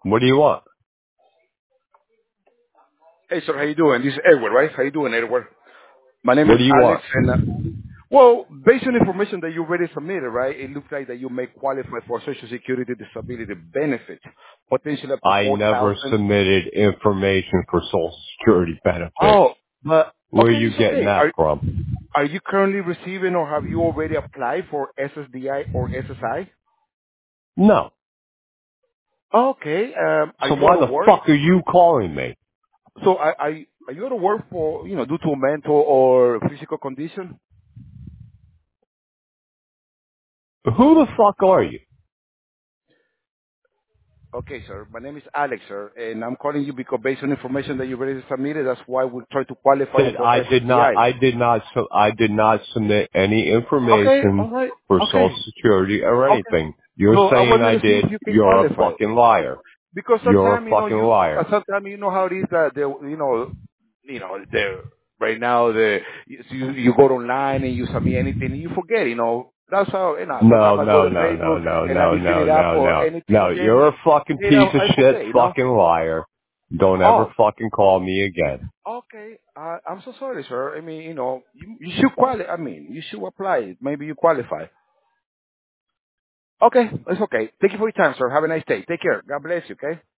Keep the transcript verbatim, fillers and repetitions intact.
What do you want? Hey, sir, how you doing? This is Edward, right? How you doing, Edward? My name What is do you Alex, want? and uh, well, based on information that you already submitted, right, it looks like that you may qualify for Social Security disability benefits, potentially up to I four never thousand. submitted information for Social Security benefits. Oh, but Where are okay, you it's getting okay. that Are from? are you currently receiving, or have you already applied for S S D I or S S I? No. Okay. Um, are So you out why of the work? fuck are you calling me? So are, are you are you out of work for you know due to a mental or physical condition? Who the fuck are you? Okay, sir. My name is Alex, sir, and I'm calling you because based on information that you already submitted, that's why we try to qualify you Said for I did not, S S D I. I did not, su- I did not submit any Okay, information all right. for Social Okay, Security or okay. anything. You're So I saying wanted I to see if did. you can You're a qualify. fucking liar. Because You're a sometimes you know fucking you uh, liar. sometimes you know how it is that they you know you know the right now the you you go online and you submit anything and you forget you know that's how you know No, sometimes I go no, to no, no, Facebook no, and I no, be filling no, it up no, or no. No, anything and you're a fucking you piece know of I shit forget you know fucking liar. Don't ever oh fucking call me again. okay uh, I'm so sorry sir I mean you know you, you should qualify I mean you should apply maybe you qualify okay it's okay thank you for your time sir have a nice day take care God bless you okay.